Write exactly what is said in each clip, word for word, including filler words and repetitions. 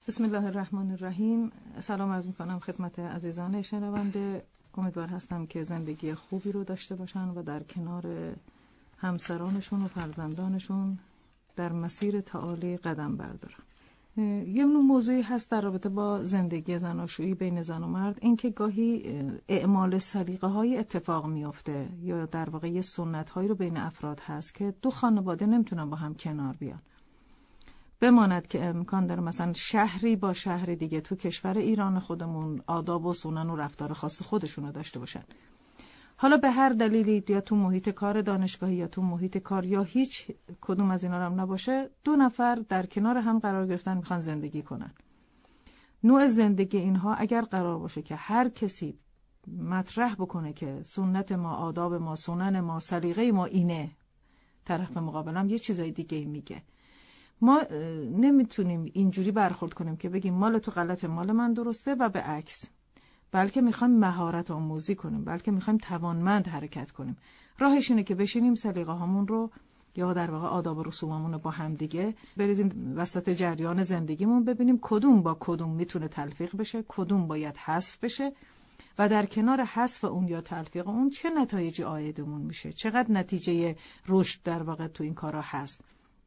بسم الله الرحمن الرحیم. سلام عرض میکنم خدمت عزیزان شنونده. امیدوار هستم که زندگی خوبی رو داشته باشن و در کنار همسرانشون و فرزندانشون در مسیر تعالی قدم بردارن. یه نوع موضوعی هست در رابطه با زندگی زناشویی بین زن و مرد، این که گاهی اعمال سلیقه های اتفاق میفته یا در واقع یه سنت هایی رو بین افراد هست که دو خانواده نمیتونن با هم کنار بیان. بماند که امکان داره مثلا شهری با شهری دیگه تو کشور ایران خودمون آداب و سنن و رفتار خاص خودشونو داشته باشن. حالا به هر دلیلی یا تو محیط کار دانشگاهی یا تو محیط کار یا هیچ کدوم از اینا هم نباشه، دو نفر در کنار هم قرار گرفتن میخوان زندگی کنن. نوع زندگی اینها اگر قرار باشه که هر کسی مطرح بکنه که سنت ما، آداب ما، سنن ما، سلیقه ما اینه، طرف مقابلم یه چیزای دیگه میگه. ما نمیتونیم اینجوری برخورد کنیم که بگیم مال تو غلطه مال من درسته و به عکس، بلکه میخوایم مهارت آموزی کنیم، بلکه میخوایم توانمند حرکت کنیم. راهش اینه که بشینیم سلیقه هامون رو یا در واقع آداب و رسوممون رو با هم دیگه بریزیم وسط جریان زندگیمون، ببینیم کدوم با کدوم میتونه تلفیق بشه، کدوم باید حذف بشه و در کنار حذف اون یا تلفیق اون چه نتایجی عایدمون میشه، چقدر نتیجه رشد در واقع تو این کارا هست.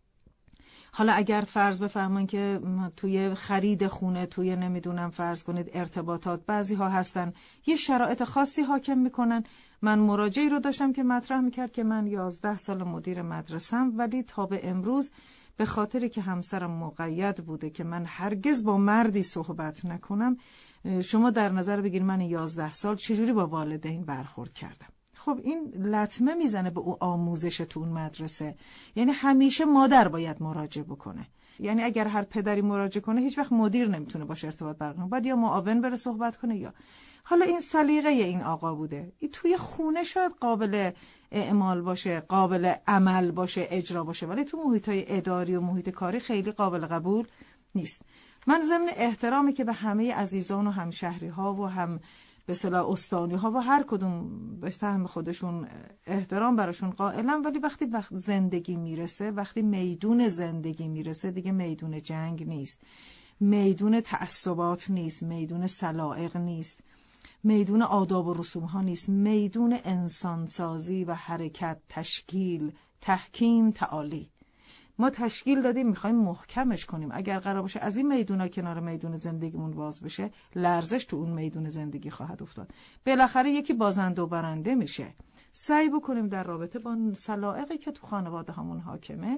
حالا اگر فرض بفرمایید که توی خرید خونه، توی نمیدونم فرض کنید ارتباطات، بعضی ها هستن یه شرایط خاصی حاکم میکنن. من مراجعی رو داشتم که مطرح میکرد که من یازده سال مدیر مدرسه‌ام، ولی تا به امروز به خاطری که همسرم مقید بوده که من هرگز با مردی صحبت نکنم، شما در نظر بگیر من یازده سال چجوری با والدین برخورد کردم. خب این لطمه میزنه به او آموزش تو اون مدرسه. یعنی همیشه مادر باید مراجعه بکنه. یعنی اگر هر پدری مراجعه کنه هیچ وقت مدیر نمیتونه باشه ارتباط برقرار کنه، باید یا معاون بره صحبت کنه یا حالا این سلیقه این آقا بوده. این توی خونه شاید قابل اعمال باشه، قابل عمل باشه، اجرا باشه، ولی تو محیطای اداری و محیط کاری خیلی قابل قبول نیست. من ضمن احترامی که به همه عزیزان و همشهری ها و هم به اصطلاح استانی ها و هر کدوم به سهم خودشون احترام براشون قائلم، ولی وقتی وقت زندگی میرسه، وقتی میدون زندگی میرسه، دیگه میدون جنگ نیست، میدون تعصبات نیست، میدون سلائق نیست، میدون آداب و رسوم ها نیست، میدون انسانسازی و حرکت، تشکیل، تحکیم، تعالی. ما تشکیل دادیم، میخوایم محکمش کنیم. اگر قرار باشه از این میدونا کنار میدون زندگیمون باز بشه، لرزش تو اون میدون زندگی خواهد افتاد. بالاخره یکی بازنده و برنده میشه. سعی بکنیم در رابطه با سلائقی که تو خانواده همون حاکمه،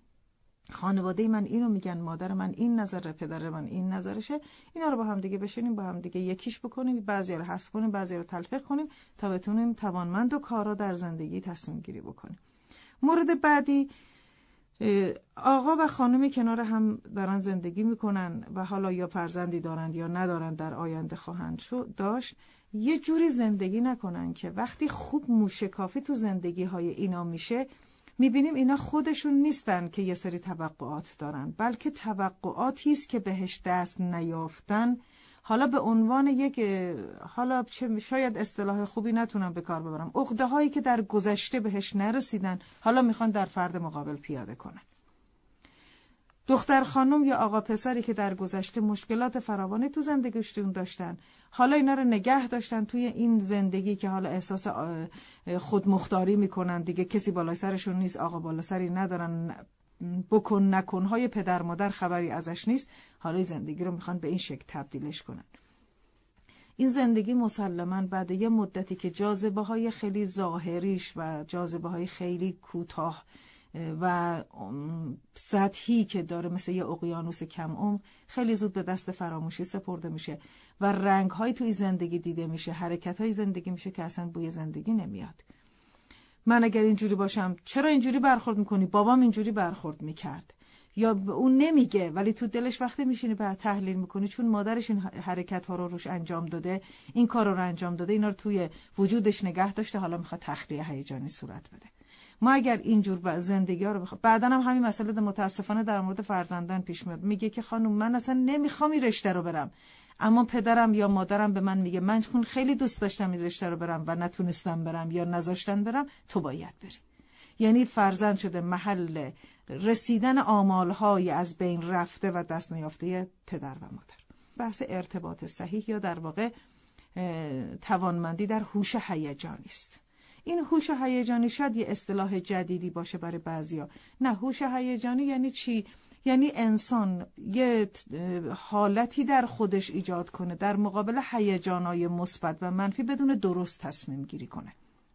خانواده من اینو میگن، مادر من این نظره، پدر من این نظرشه، اینا رو با هم دیگه بشینیم، با هم دیگه یکیش بکنیم، بعضی رو حذف کنیم، بعضی رو تلفیق کنیم تا بتونیم توانمند و کارا در زندگی تصمیم گیری بکنیم. مورد بعدی، آقا و خانمی کنار هم دارن زندگی میکنن و حالا یا فرزندی دارند یا ندارند، در آینده خواهند شد داشت، یه جوری زندگی نکنن که وقتی خوب موشکافی تو زندگی های اینا میشه، میبینیم اینا خودشون نیستن که یه سری توقعات دارن، بلکه توقعاتی است که بهش دست نیافتن. حالا به عنوان یک، حالا شاید اصطلاح خوبی نتونم به کار ببرم، عقده هایی که در گذشته بهش نرسیدن، حالا میخوان در فرد مقابل پیاده کنن. دختر خانم یا آقا پسری که در گذشته مشکلات فراوانی تو زندگیشون داشتن، حالا اینا رو نگه داشتن توی این زندگی که حالا احساس خودمختاری میکنن، دیگه کسی بالای سرشون نیست، آقا بالا سری ندارن، بکن نکن های پدر مادر خبری ازش نیست، حالا زندگی رو میخوان به این شکل تبدیلش کنن. این زندگی مسلماً بعد یه مدتی که جاذبه های خیلی ظاهریش و جاذبه های خیلی کوتاه و سطحی که داره، مثل یه اقیانوس کم عمق، خیلی زود به دست فراموشی سپرده میشه و رنگ های توی زندگی دیده میشه، حرکت های زندگی میشه که اصلا بوی زندگی نمیاد. من اگر اینجوری باشم چرا اینجوری برخورد میکنی؟ بابام اینجوری برخورد میکرد. یا اون نمیگه ولی تو دلش وقتی میشینی بعد تحلیل میکنی، چون مادرش این حرکت ها رو روش انجام داده، این کار رو انجام داده، اینا رو توی وجودش نگه داشته، حالا میخواد تخلیه هیجانی صورت بده. ما اگر اینجور زندگی ها رو بخوام، بعدن هم همین مسئله متاسفانه در مورد فرزندان پیش میاد. میگه که خانم من اصلا نمیخوام این رشته رو برم، اما پدرم یا مادرم به من میگه من چون خیلی دوست داشتم این رشته رو برم و نتونستم برم یا نذاشتن برم، تو باید بری. یعنی فرزند شده محل رسیدن آمال‌های از بین رفته و دست نیافته پدر و مادر. بحث ارتباط صحیح یا در واقع توانمندی در هوش هیجانی است. این هوش هیجانی شاید یه اصطلاح جدیدی باشه برای بعضیا. نه، هوش هیجانی یعنی چی؟ یعنی انسان یه حالتی در خودش ایجاد کنه در مقابل هیجانات مثبت و منفی بدون درست تصمیم گیری کنه.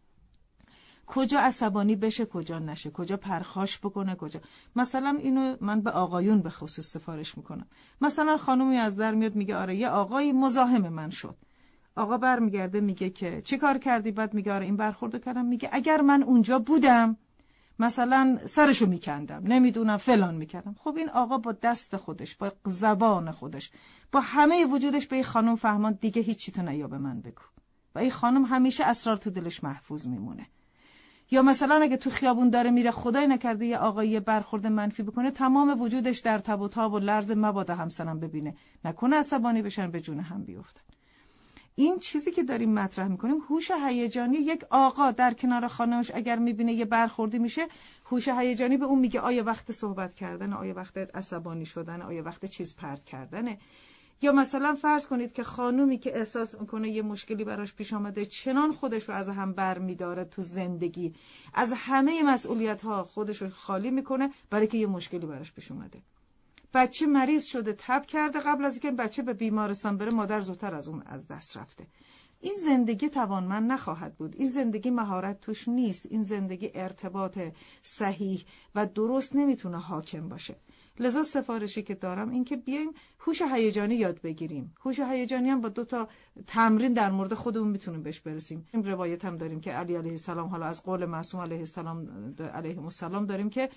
کجا عصبانی بشه، کجا نشه، کجا پرخاش بکنه، کجا. مثلا اینو من به آقایون به خصوص سفارش میکنم. مثلا خانومی از در میاد میگه آره یه آقایی مزاحم من شد. آقا برمیگرده میگه که چی کار کردی؟ بعد میگه آره این برخوردو کردم. میگه اگر من اونجا بودم مثلا سرشو میکندم، نمیدونم فلان میکردم. خب این آقا با دست خودش، با زبان خودش، با همه وجودش به این خانم فهمان دیگه هیچی تو نیا به من بگو. و این خانم همیشه اسرار تو دلش محفوظ میمونه. یا مثلا اگه تو خیابون داره میره، خدای نکرده یه آقایی برخورد منفی بکنه، تمام وجودش در تب و تاب و لرز، مبادا همسرم ببینه، نکنه عصبانی بشن به جون هم بیفتن. این چیزی که داریم مطرح میکنیم هوش هیجانی. یک آقا در کنار خانمش اگر میبینه یه برخوردی میشه، هوش هیجانی به اون میگه آیا وقت صحبت کردن، آیا وقت عصبانی شدن، آیا وقت چیز پرت کردنه. یا مثلا فرض کنید که خانومی که احساس میکنه یه مشکلی براش پیش آمده، چنان خودش رو از هم بر میداره تو زندگی، از همه مسئولیت ها خودش رو خالی میکنه برای که یه مشکلی براش پیش اومده. بچه مریض شده، تب کرده، قبل از اینکه بچه به بیمارستان بره مادر زودتر از اون از دست رفته. این زندگی توانمند نخواهد بود. این زندگی مهارت توش نیست. این زندگی ارتباط صحیح و درست نمیتونه حاکم باشه. لذا سفارشی که دارم این که بیایم هوش هیجانی یاد بگیریم. هوش هیجانی هم با دو تا تمرین در مورد خودمون میتونیم بهش برسیم. این روایت هم داریم که علی علیه السلام، حالا از قول معصوم علیه السلام علیه السلام داریم که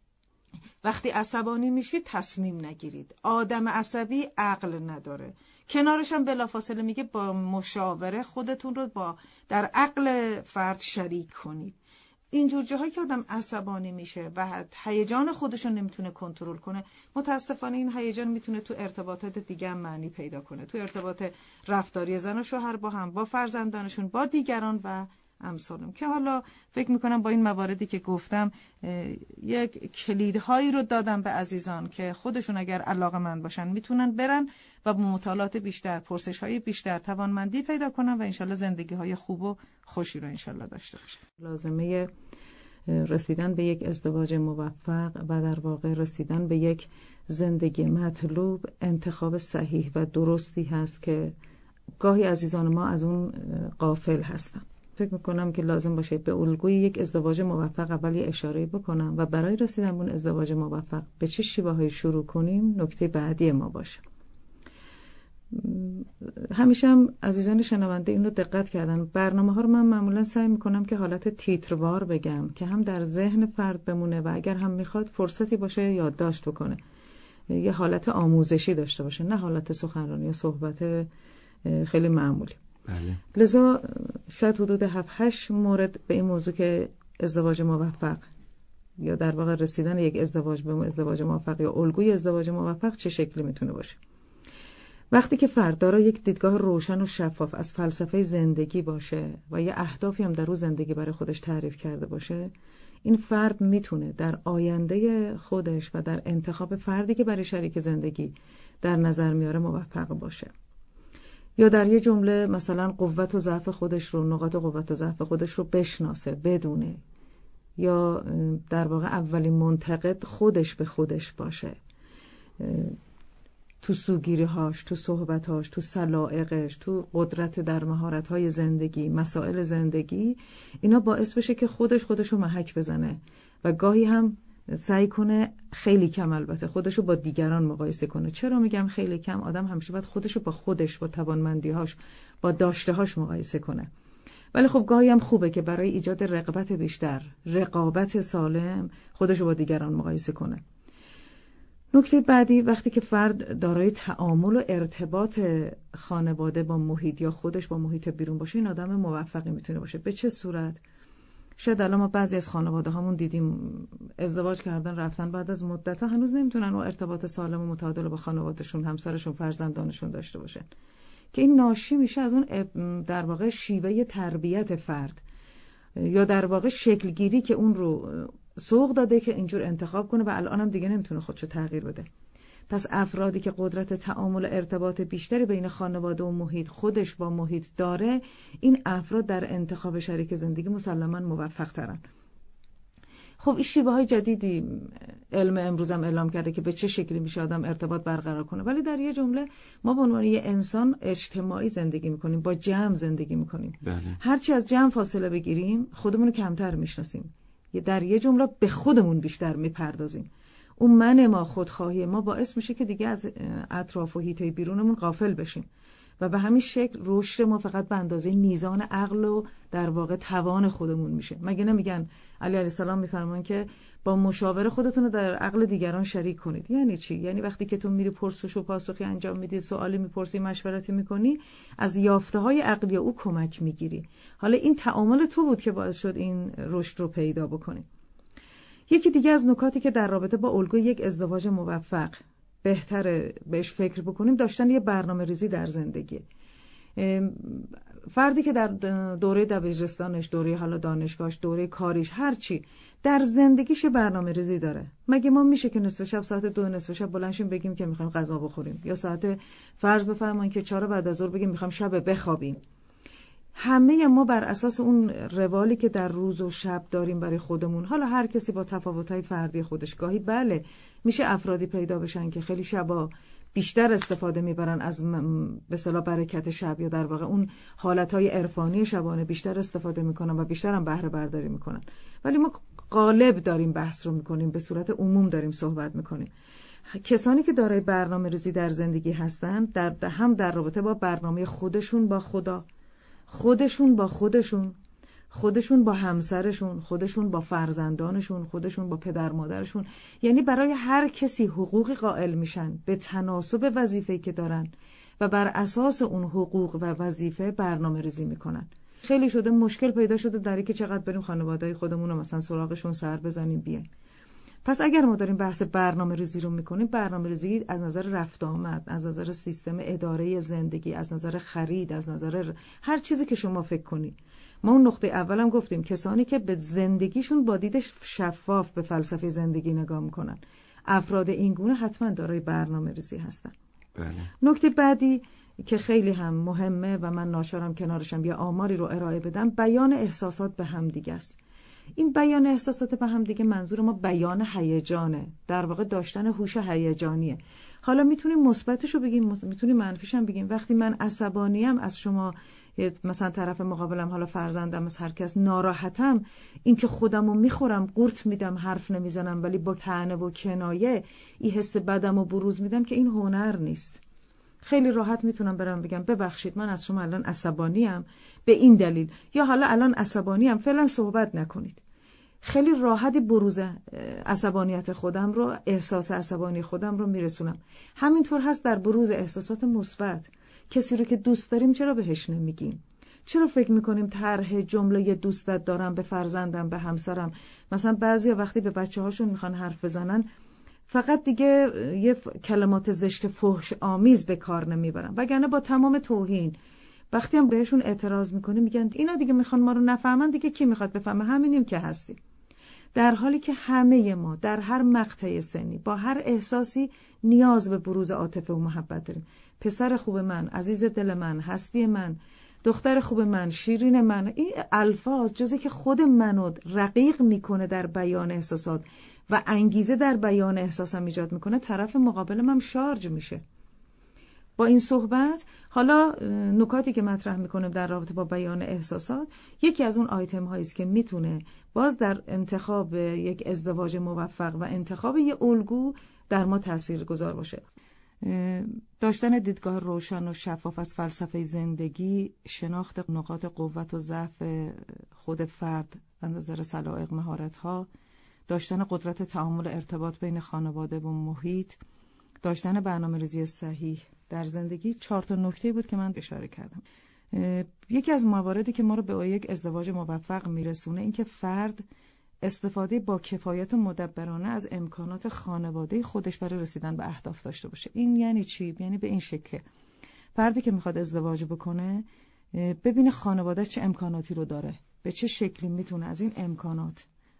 وقتی عصبانی میشید تصمیم نگیرید. آدم عصبی عقل نداره. کنارش هم بلافاصله میگه با مشاوره خودتون رو با در عقل فرد شریک کنید. اینجور جاهایی که آدم عصبانی میشه و هیجان خودش رو نمیتونه کنترل کنه، متاسفانه این هیجان میتونه تو ارتباطات دیگه هم معنی پیدا کنه، تو ارتباط رفتاری زن و شوهر با هم، با فرزندانشون، با دیگران و امثالم، که حالا فکر میکنم با این مواردی که گفتم یک کلیدهایی رو دادم به عزیزان که خودشون اگر علاقه‌مند باشن میتونن برن و با مطالعات بیشتر، پرسش‌های بیشتر توانمندی پیدا کنن و انشالله زندگی‌های خوب و خوشی رو انشالله داشته باشن. لازمه رسیدن به یک ازدواج موفق و در واقع رسیدن به یک زندگی مطلوب انتخاب صحیح و درستی هست که گاهی عزیزان ما از اون غافل هستن. فکر میکنم که لازم باشه به الگوی یک ازدواج موفق اولی اشاره بکنم و برای رسیدن به اون ازدواج موفق به چه شیوه‌هایی شروع کنیم نکته بعدی ما باشه. همیشه هم عزیزان شنونده اینو دقت کردن، برنامه ها رو من معمولا سعی میکنم که حالت تیتروار بگم که هم در ذهن فرد بمونه و اگر هم میخواد فرصتی باشه یادداشت بکنه، یه حالت آموزشی داشته باشه، نه حالت سخنرانی یا صحبت خیلی معمولی. بله. لذا شاید حدود هفت هشت مورد به این موضوع که ازدواج موفق یا در واقع رسیدن یک ازدواج به ازدواج موفق یا الگوی ازدواج موفق چه شکلی میتونه باشه. وقتی که فرد دارای یک دیدگاه روشن و شفاف از فلسفه زندگی باشه و یه اهدافی هم در اون زندگی برای خودش تعریف کرده باشه، این فرد میتونه در آینده خودش و در انتخاب فردی که برای شریک زندگی در نظر میاره موفق باشه. یا در یه جمله مثلا قوت و ضعف خودش رو، نقاط قوت و ضعف خودش رو بشناسه، بدونه. یا در واقع اولین منتقد خودش به خودش باشه، تو سوگیری‌هاش، تو صحبت‌هاش، تو سلائقش، تو قدرت در مهارت‌های زندگی، مسائل زندگی، اینا باعث بشه که خودش خودش رو محک بزنه و گاهی هم سعی کنه خیلی کم، البته خودشو با دیگران مقایسه کنه. چرا میگم خیلی کم؟ آدم همیشه باید خودشو با خودش، با توانمندی‌هاش، با داشته‌هاش مقایسه کنه. ولی خب گاهی هم خوبه که برای ایجاد رغبت بیشتر، رقابت سالم، خودشو با دیگران مقایسه کنه. نکته بعدی، وقتی که فرد دارای تعامل و ارتباط خانواده با محیط یا خودش با محیط بیرون باشه، این آدم موفقی میتونه باشه. به چه صورت؟ شاید الان ما بعضی از خانواده هامون دیدیم ازدواج کردن، رفتن، بعد از مدت ها هنوز نمیتونن اون ارتباط سالم و متعادل با خانوادهشون، همسرشون، فرزندانشون داشته باشن، که این ناشی میشه از اون در واقع شیوه تربیت فرد یا در واقع شکلگیری که اون رو سوق داده که اینجور انتخاب کنه و الانم دیگه نمیتونه خودشو تغییر بده. پس افرادی که قدرت تعامل و ارتباط بیشتری بین خانواده و محیط خودش با محیط داره، این افراد در انتخاب شریک زندگی مسلماً موفق ترن. خب این شیوه های جدیدی علم امروز هم اعلام کرده که به چه شکلی میشه آدم ارتباط برقرار کنه، ولی در یه جمله ما به عنوان یه انسان اجتماعی زندگی میکنیم، با جمع زندگی میکنیم. بله. هرچی از جمع فاصله بگیریم خودمون رو کمتر میشناسیم، در یه جمله به خودمون بیشتر میپردازیم. اون من ما، خودخواهی ما باعث میشه که دیگه از اطراف و حیطه بیرونمون غافل بشیم و به همین شکل رشد ما فقط به اندازه میزان عقل و در واقع توان خودمون میشه. مگه نمیگن علی علیه السلام میفرمان که با مشاوره خودتون رو در عقل دیگران شریک کنید؟ یعنی چی؟ یعنی وقتی که تو میری پرسش و پاسخی انجام میدی، سوالی میپرسی، مشورتی میکنی، از یافته های عقلی او کمک میگیری. حالا این تعامل تو بود که باعث شد این رشد رو پیدا بکنی. یکی دیگه از نکاتی که در رابطه با الگوی یک ازدواج موفق بهتره بهش فکر بکنیم، داشتن یه برنامه ریزی در زندگی. فردی که در دوره دبیرستانش، دوره حالا دانشگاهش، دوره کاریش، هر چی در زندگیش برنامه ریزی داره. مگه ما میشه که نصف شب ساعت دو نصف شب بلند شیم بگیم که میخوایم غذا بخوریم، یا ساعت فرض بفرمایید که چهار بعد از ظهر بگیم میخوایم شب بخوابیم؟ همه ما بر اساس اون روالی که در روز و شب داریم برای خودمون، حالا هر کسی با تفاوت‌های فردی خودش، گاهی بله میشه افرادی پیدا بشن که خیلی شبا بیشتر استفاده میبرن از به اصطلاح برکت شب، یا در واقع اون حالتهای عرفانی شبانه بیشتر استفاده میکنن و بیشتر هم بهره برداری میکنن. ولی ما غالب داریم بحث رو میکنیم، به صورت عموم داریم صحبت میکنیم. کسانی که دارای برنامه ریزی در زندگی هستن، در هم در رابطه با برنامه خودشون با خدا، خودشون با خودشون، خودشون با همسرشون، خودشون با فرزندانشون، خودشون با پدر مادرشون، یعنی برای هر کسی حقوقی قائل میشن به تناسب وظیفه‌ای که دارن و بر اساس اون حقوق و وظیفه برنامه ریزی میکنن. خیلی شده مشکل پیدا شده در اینکه چقدر بریم خانواده‌های خودمون رو مثلا سراغشون سر بزنیم بیایم. پس اگر ما داریم بحث برنامه ریزی رو میکنیم، برنامه ریزی از نظر رفت آمد، از نظر سیستم اداره زندگی، از نظر خرید، از نظر هر چیزی که شما فکر کنی. ما اون نقطه اولم گفتیم کسانی که به زندگیشون با دید شفاف به فلسفه زندگی نگاه میکنن، افراد این گونه حتما دارای برنامه ریزی هستن. بله. نکته بعدی که خیلی هم مهمه و من ناچارم کنارشم یا آماری رو ارائه بدم، بیان احساسات به هم دیگه است. این بیان احساسات به هم دیگه منظور ما بیان هیجانه، در واقع داشتن هوش هیجانیه. حالا میتونیم مثبتش رو بگیم، میتونیم منفیش هم بگیم. وقتی من عصبانیم از شما، مثلا طرف مقابلم، حالا فرزندم، از هر کس ناراحتم، این که خودمو میخورم، قورت میدم، حرف نمیزنم، ولی با طعنه و کنایه این حس بدمو بروز میدم، که این هنر نیست. خیلی راحت میتونم برم بگم ببخشید من از شما الان عصبانیم به این دلیل، یا حالا الان عصبانیم فعلا صحبت نکنید. خیلی راحت بروز عصبانیت خودم رو، احساس عصبانی خودم رو میرسونم. همینطور هست در بروز احساسات مثبت. کسی رو که دوست داریم چرا بهش نمیگیم؟ چرا فکر میکنیم طرح جمله دوستت دارم به فرزندم، به همسرم، مثلا بعضیا وقتی به بچه هاشون میخوان حرف بزنن فقط دیگه یه کلمات زشت فحش آمیز به کار نمیبرن، وگرنه با تمام توهین وقتی هم بهشون اعتراض میکنه میگن اینا دیگه میخوان ما رو نفهمن، دیگه کی میخواد بفهمه؟ همینیم که هستیم. در حالی که همه ما در هر مقطع سنی با هر احساسی نیاز به بروز عاطفه و محبت داریم. پسر خوب من، عزیز دل من، هستی من، دختر خوب من، شیرین من، این الفاظ جزی که خود منو رقیق میکنه در بیان احساسات و انگیزه در بیان احساسم ایجاد میکنه، طرف مقابلم هم شارژ میشه. با این صحبت حالا نکاتی که مطرح میکنه در رابطه با بیان احساسات، یکی از اون آیتم هایی است که میتونه باز در انتخاب یک ازدواج موفق و انتخاب یک الگو در ما تاثیرگذار باشه. داشتن دیدگاه روشن و شفاف از فلسفه زندگی، شناخت نقاط قوت و ضعف خود فرد از نظر سلایق، مهارت‌ها، داشتن قدرت تعامل ارتباط بین خانواده و محیط، داشتن برنامه‌ریزی صحیح در زندگی، چهار تا نکته بود که من اشاره کردم. یکی از مواردی که ما رو به یک ازدواج موفق میرسونه این که فرد استفاده با کفایت و مدبرانه از امکانات خانواده خودش برای رسیدن به اهداف داشته باشه. این یعنی چی؟ یعنی به این شکل فردی که میخواد ازدواج بکنه ببینه خانواده چه امکاناتی رو داره، به چه شکلی میتونه از این امکانات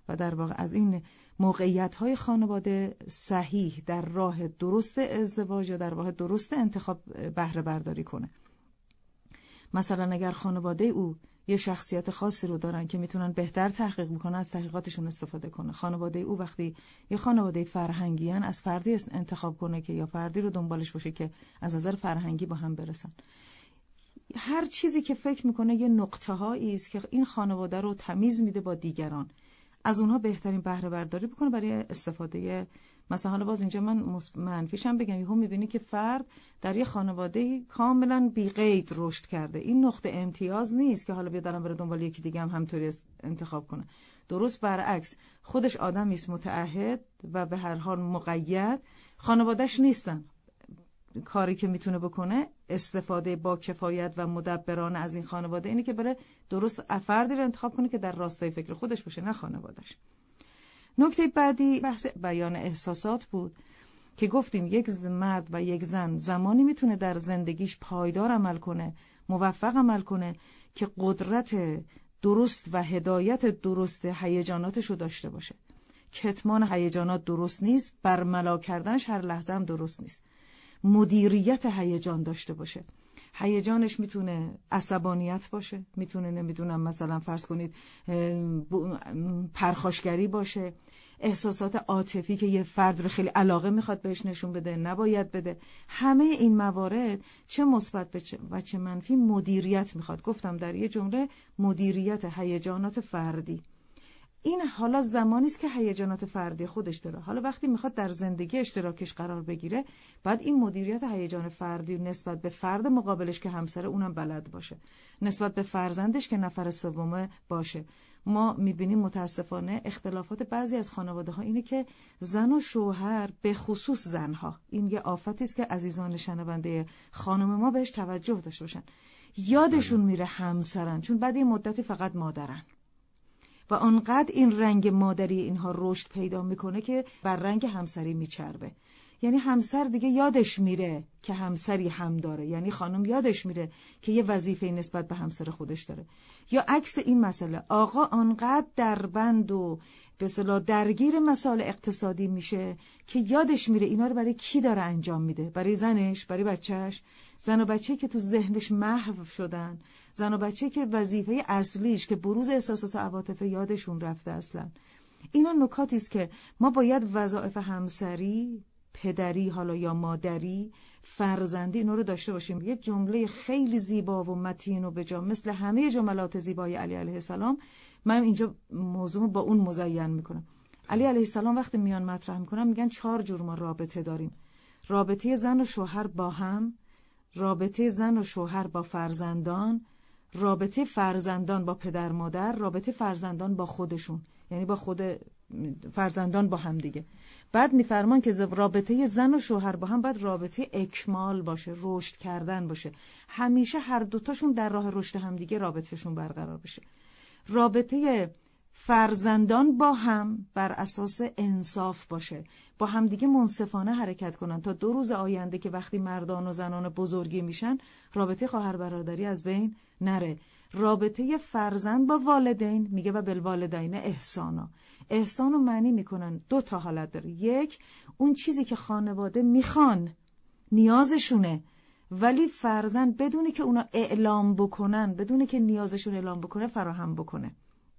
و در واقع از این موقعیت‌های خانواده صحیح در راه درست ازدواج یا در راه درست انتخاب بهره برداری کنه. مثلا اگر خانواده او یه شخصیت خاصی رو دارن که میتونن بهتر تحقیق بکنن، از تحقیقاتشون استفاده کنه. خانواده او وقتی یه خانواده فرهنگیان، از فردی انتخاب کنه که یا فردی رو دنبالش باشه که از نظر فرهنگی با هم برسن. هر چیزی که فکر میکنه یه نقطه هایی است که این خانواده رو تمیز میده با دیگران، از اونها بهترین بهره برداری بکنه برای استفاده. مثلا حالا باز اینجا من منفیشم بگم، یهو میبینی که فرد در یه خانواده کاملا بی قید رشد کرده. این نقطه امتیاز نیست که حالا بیادرم بره دنبال یکی دیگه هم همطوری انتخاب کنه. درست برعکس، خودش آدمی است متعهد و به هر حال مقید، خانواده‌اش نیستن. کاری که میتونه بکنه استفاده با کفایت و مدبرانه از این خانواده اینه که بره درست فردی رو انتخاب کنه که در راستای فکر خودش باشه، نه خانواده‌اش. نکته بعدی بحث بیان احساسات بود که گفتیم یک مرد و یک زن زمانی میتونه در زندگیش پایدار عمل کنه، موفق عمل کنه که قدرت درست و هدایت درست هیجاناتش رو داشته باشه. کتمان هیجانات درست نیست، برملا کردنش هر لحظه هم درست نیست. مدیریت هیجان داشته باشه. هیجانش میتونه عصبانیت باشه، میتونه نمیدونم مثلا فرض کنید پرخاشگری باشه، احساسات عاطفی که یه فرد رو خیلی علاقه میخواد بهش نشون بده نباید بده. همه این موارد چه مثبت و چه منفی مدیریت میخواد. گفتم در یه جمله مدیریت هیجانات فردی. این حالا زمانی است که هیجانات فردی خودش داره. حالا وقتی میخواد در زندگی اشتراکش قرار بگیره، بعد این مدیریت هیجان فردی نسبت به فرد مقابلش که همسر اونم بلد باشه، نسبت به فرزندش که نفر سومه باشه. ما میبینیم متاسفانه اختلافات بعضی از خانواده ها اینه که زن و شوهر، به خصوص زنها، این یه آفتی است که عزیزان شنونده خانم ما بهش توجه داشته باشن، یادشون میره همسرن، چون بعد این مدتی فقط مادرن و آنقدر این رنگ مادری اینها رشد پیدا میکنه که بر رنگ همسری میچربه. یعنی همسر دیگه یادش میره که همسری هم داره، یعنی خانم یادش میره که یه وظیفه نسبت به همسر خودش داره. یا عکس این مسئله، آقا آنقدر دربند و به اصطلاح درگیر مسائل اقتصادی میشه که یادش میره اینا رو برای کی داره انجام میده، برای زنش، برای بچهش. زن و بچه که تو ذهنش محو شدن، زن و بچه که وظیفه اصلیش که بروز احساسات و عواطف یادشون رفته اصلا. اینا نکاتی است که ما باید وظایف همسری، پدری حالا یا مادری، فرزندی، اینا رو داشته باشیم. یه جمله خیلی زیبا و متین و بجا مثل همه جملات زیبای علی علیه السلام، من اینجا موضوع با اون مزین میکنم. علی علیه السلام وقتی میان مطرح میکنن میگن چهار جور ما رابطه داریم: رابطه زن و شوهر با هم، رابطه زن و شوهر با فرزندان، رابطه فرزندان با پدر مادر، رابطه فرزندان با خودشون، یعنی با خود فرزندان با هم دیگه. بعد میفرمان که رابطه زن و شوهر با هم باید رابطه اکمال باشه، رشد کردن باشه، همیشه هر دوتاشون در راه رشد هم دیگه رابطهشون برقرار بشه. رابطه فرزندان با هم بر اساس انصاف باشه، با هم دیگه منصفانه حرکت کنن تا دو روز آینده که وقتی مردان و زنان بزرگی میشن رابطه خواهر برادری از بین نره. رابطه فرزند با والدین میگه و بالوالدین احسانا. احسانو معنی میکنن دو تا حالت داره. یک، اون چیزی که خانواده میخوان، نیازشونه، ولی فرزند بدونه که اونا اعلام بکنن، بدونه که نیازشون اعلام بکنه فراهم بکنه.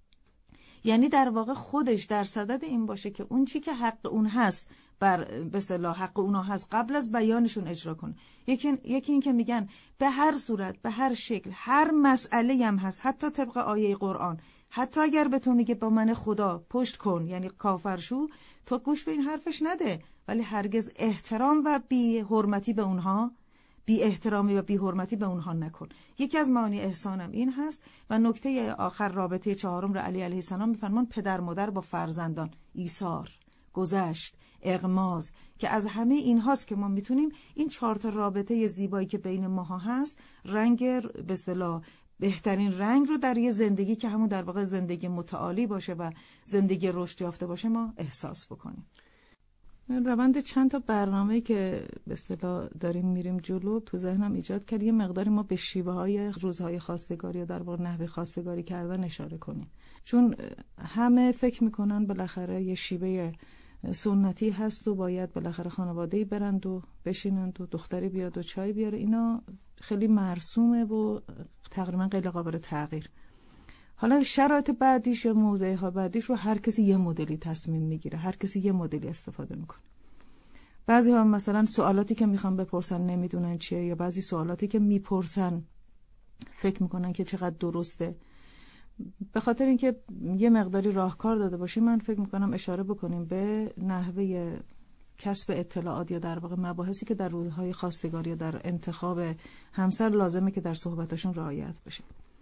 یعنی در واقع خودش در صدد این باشه که اون چی که حق اون هست، بر به اصطلاح حق اونا هست، قبل از بیانشون اجرا کنه. یکی یکی این که میگن به هر صورت، به هر شکل، هر مسئله هم هست، حتی طبق آیه قرآن، حتی اگر به تو میگه با من خدا پشت کن، یعنی کافر شو، تو گوش به این حرفش نده، ولی هرگز احترام و بی حرمتی به اونها، بی احترامی و بی حرمتی به اونها نکن. یکی از معانی احسانم این هست. و نکته آخر، رابطه چهارم رو علی علیه السلام میفرمان پدر مادر با فرزندان، ایثار، گذشت، اغماز، که از همه این هاست که ما میتونیم این چهار تا رابطه زیبایی که بین ماها هست، رنگ به اصطلاح بهترین رنگ رو در یه زندگی که همون در واقع زندگی متعالی باشه و زندگی رشد یافته باشه ما احساس بکنیم. روند چند تا برنامه‌ای که به اصطلاح داریم میریم جلو تو ذهنم ایجاد کرد یه مقداری ما به شیوه‌های روزهای خواستگاری و در واقع نحوه خواستگاری کردن اشاره کنیم، چون همه فکر میکنن بالاخره یه شیوه سنتی هست و باید بالاخره خانواده‌ای برند و بشینند و دختری بیاد و چای بیاره. اینا خیلی مرسومه و تقریبا غیر قابل تغییر. حالا شرایط بعدیش یا موضع‌ها بعدیش رو هر کسی یه مدلی تصمیم میگیره، هر کسی یه مدلی استفاده میکنه. بعضی ها مثلا سوالاتی که میخوان بپرسن نمیدونن چیه، یا بعضی سوالاتی که میپرسن فکر میکنن که چقدر درسته. به خاطر اینکه یه مقداری راهکار داده باشیم من فکر میکنم اشاره بکنیم به نحوه کسب اطلاعات یا در واقع مباحثی که در روزهای خواستگاری یا در انتخاب همسر لازمه که در صحبتشون رعایت بشه.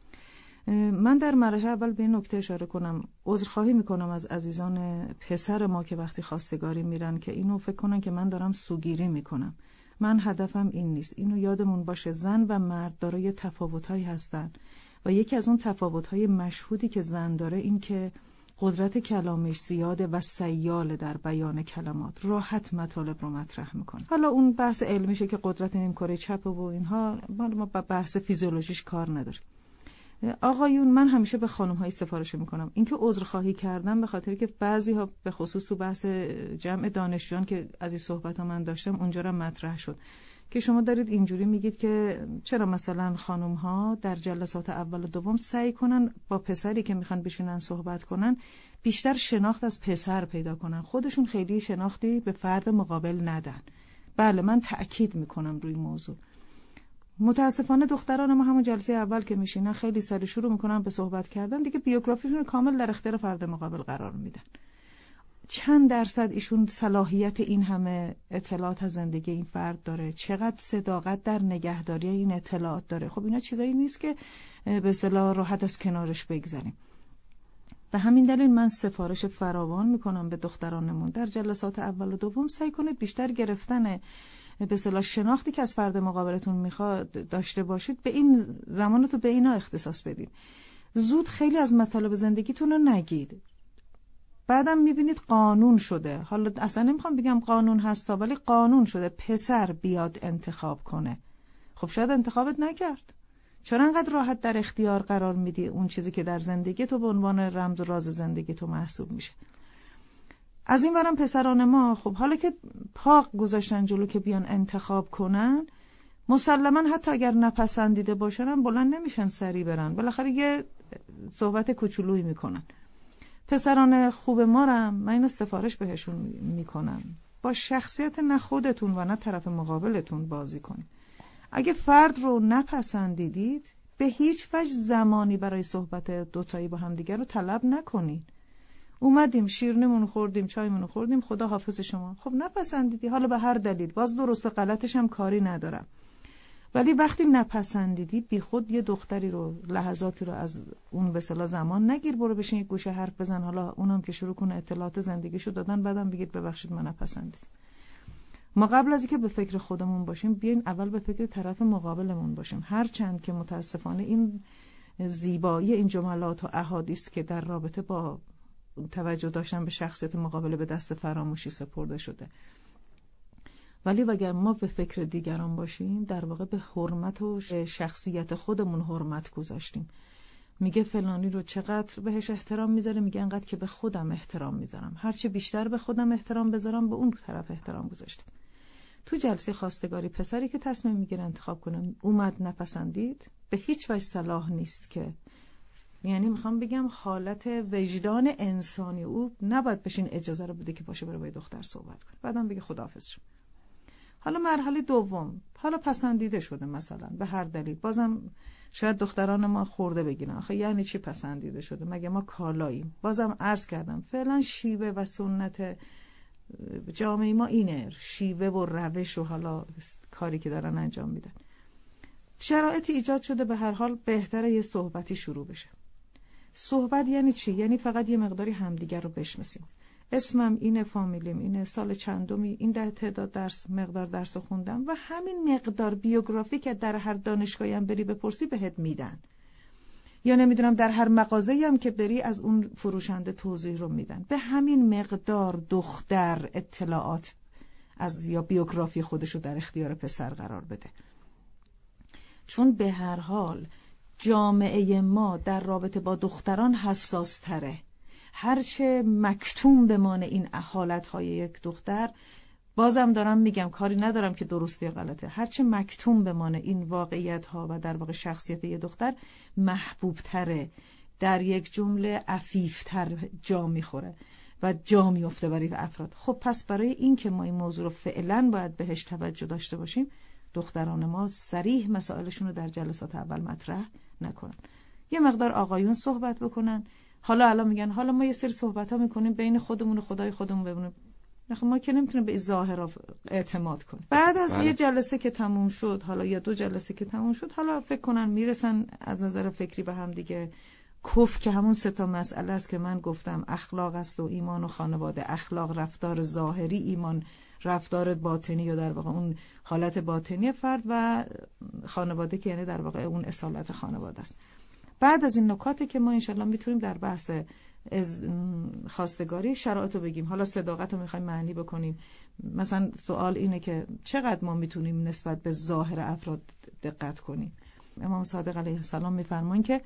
من در مرحله اول به این نکته اشاره کنم، عذرخواهی میکنم از عزیزان پسر ما که وقتی خواستگاری میرن که اینو فکر کنن که من دارم سوگیری میکنم. من هدفم این نیست. اینو یادمون باشه زن و مرد دارای تفاوت‌هایی هستن و یکی از اون تفاوت‌های مشهودی که زن داره این که قدرت کلامش زیاده و سیال در بیان کلمات، راحت مطالب رو مطرح میکنه. حالا اون بحث علمیشه که قدرت نیمکره چپ و اینها، ما بحث فیزیولوژیش کار نداره. آقایون، من همیشه به خانم‌های سفارش میکنم اینکه عذرخواهی کردم به خاطر که بعضی‌ها به خصوص تو بحث جمع دانشجویان که از این صحبت‌ها من داشتم اونجا هم مطرح شد که شما دارید اینجوری میگید که چرا مثلا خانم‌ها در جلسات اول و دوم سعی کنن با پسری که میخوان بشینن صحبت کنن بیشتر شناخت از پسر پیدا کنن، خودشون خیلی شناختی به فرد مقابل ندن. بله، من تأکید میکنم روی موضوع. متاسفانه دختران ما همون جلسه اول که میشینن خیلی سریع شروع میکنن به صحبت کردن، دیگه بیوگرافیشون کامل در اختیار فرد مقابل قرار میدن. چند درصد ایشون صلاحیت این همه اطلاعات از زندگی این فرد داره، چقدر صداقت در نگهداری این اطلاعات داره؟ خب اینا چیزایی نیست که به اصطلاح راحت از کنارش بگذاریم. به همین دلیل من سفارش فراوان میکنم به دخترانمون در جلسات اول و دوم سعی کنید بیشتر گرفتن به اصطلاح شناختی که از فرد مقابلتون میخواد داشته باشید، به این زمانتو به اینا اختصاص بدید. زود خیلی از مطالب زندگیتون رو نگید. بعدم میبینید قانون شده، حالا اصلا نمیخوام بگم قانون هستا، ولی قانون شده پسر بیاد انتخاب کنه. خب شاید انتخابت نکرد، چرا انقدر راحت در اختیار قرار میدی اون چیزی که در زندگی تو به عنوان رمز و راز زندگی تو محسوب میشه؟ از این ورم پسران ما خب حالا که پاق گذاشتن جلو که بیان انتخاب کنن، مسلما حتی اگر نپسندیده باشن بلند نمیشن سری برن، بالاخره یه صحبت کوچولویی میکنن. پسران خوب ما رم من اینو سفارش بهشون میکنم، با شخصیت نه خودتون و نه طرف مقابلتون بازی کنید. اگه فرد رو نپسندیدید به هیچ وجه زمانی برای صحبت دوتایی با هم دیگر رو طلب نکنید. اومدیم شیرینیمون خوردیم، چایمون خوردیم، خدا حافظ شما. خب نپسندیدی، حالا به هر دلیل، باز درست و غلطش هم کاری ندارم، ولی وقتی نپسندیدی بی خود یه دختری رو لحظاتی رو از اون به اصطلاح زمان نگیر، برو بشین یک گوشه حرف بزن، حالا اونم که شروع کنه اطلاعات زندگیشو دادن بعدم بگید ببخشید من نپسندیدم. ما قبل از اینکه به فکر خودمون باشیم بیاین اول به فکر طرف مقابلمون باشیم. هرچند که متاسفانه این زیبایی این جملات و احادیث که در رابطه با توجه داشتن به شخصیت مقابل به دست فراموشی سپرده شده، ولی اگر ما به فکر دیگران باشیم در واقع به حرمت و شخصیت خودمون حرمت گذاشتیم. میگه فلانی رو چقدر بهش احترام میذاره، میگه انقدر که به خودم احترام میذارم. هرچی بیشتر به خودم احترام بذارم به اون طرف احترام گذاشتم. تو جلسه خواستگاری پسری که تصمیم میگیره انتخاب کنه اومد نپسندید، به هیچ وجه صلاح نیست که، یعنی میخوام بگم حالت وجدان انسانی او نباید بشین اجازه رو بده که باشه بره با دختر صحبت کنه بعدم بگه خداحافظ شو. حالا مرحله دوم، حالا پسندیده شده مثلا به هر دلیل، بازم شاید دختران ما خورده بگیرن آخه یعنی چی پسندیده شده، مگه ما کالاییم؟ بازم عرض کردم فعلا شیوه و سنت جامعه ما اینه، شیوه و روش و حالا کاری که دارن انجام میدن. شرایطی ایجاد شده، به هر حال بهتره یه صحبتی شروع بشه. صحبت یعنی چی؟ یعنی فقط یه مقداری همدیگر رو بشناسیم. اسمم اینه، فامیلیم اینه، سال چندمی، این ده تعداد درس مقدار درس خوندم و همین مقدار بیوگرافی که در هر دانشگاهی هم بری بپرسی بهت میدن. یا نمیدونم در هر مغازه‌ای هم که بری از اون فروشنده توضیح رو میدن. به همین مقدار دختر اطلاعات از یا بیوگرافی خودشو در اختیار پسر قرار بده. چون به هر حال جامعه ما در رابطه با دختران حساس تره. هرچه مکتوم بمانه این حالتهای یک دختر، بازم دارم میگم کاری ندارم که درسته یا غلطه، هرچه مکتوم بمانه این واقعیت ها و در واقع شخصیت یک دختر محبوب تره، در یک جمله عفیفتر جا میخوره و جا میفته برای افراد. خب پس برای این که ما این موضوع رو فعلا باید بهش توجه داشته باشیم، دختران ما صریح مسائلشون رو در جلسات اول مطرح نکنن، یه مقدار آقایون صحبت بکنن. حالا الان میگن حالا ما یه سری صحبت ها میکنیم بین خودمون و خدای خودمون ببینیم، نخواهم ما که نمیتونیم به این ظاهر اعتماد کنیم. بعد از بله. یه جلسه که تموم شد، حالا یا دو جلسه که تموم شد، حالا فکر کنن میرسن از نظر فکری به هم دیگه. کف که همون سه تا مسئله است که من گفتم، اخلاق است و ایمان و خانواده. اخلاق رفتار ظاهری، ایمان رفتار باطنی یا در واقع اون حالت باطنی فرد، و خانواده که یعنی در واقع اون اصالت خانواده است. بعد از این نکاتی که ما انشالله میتونیم در بحث از خواستگاری شرایط رو بگیم. حالا صداقت رو میخوایم معنی بکنیم. مثلا سوال اینه که چقدر ما میتونیم نسبت به ظاهر افراد دقت کنیم. امام صادق علیه السلام میفرمایند که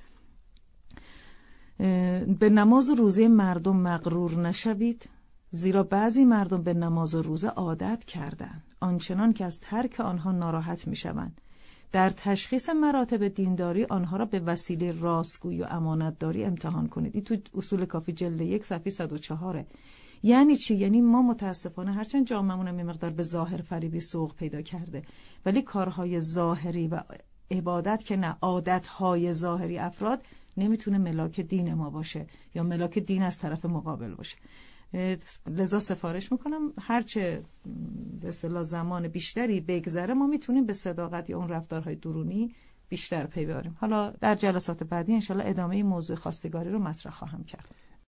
به نماز و روزه مردم مغرور نشوید، زیرا بعضی مردم به نماز و روزه عادت کردند، آنچنان که از ترک آنها ناراحت میشوند. در تشخیص مراتب دینداری آنها را به وسیله راستگویی و امانتداری امتحان کنید. این تو اصول کافی جلد یک صفحه صد و چهار. یعنی چی؟ یعنی ما متاسفانه هرچند جامعه‌مون یه مقدار به ظاهر فریبی سوق پیدا کرده، ولی کارهای ظاهری و عبادت که نه، عادتهای ظاهری افراد نمیتونه ملاک دین ما باشه یا ملاک دین از طرف مقابل باشه. لذا سفارش میکنم هرچه به اصطلاح زمان بیشتری بگذره ما میتونیم به صداقت یا اون رفتارهای درونی بیشتر پی ببریم. حالا در جلسات بعدی انشالله ادامه موضوع خواستگاری رو مطرح خواهم کرد.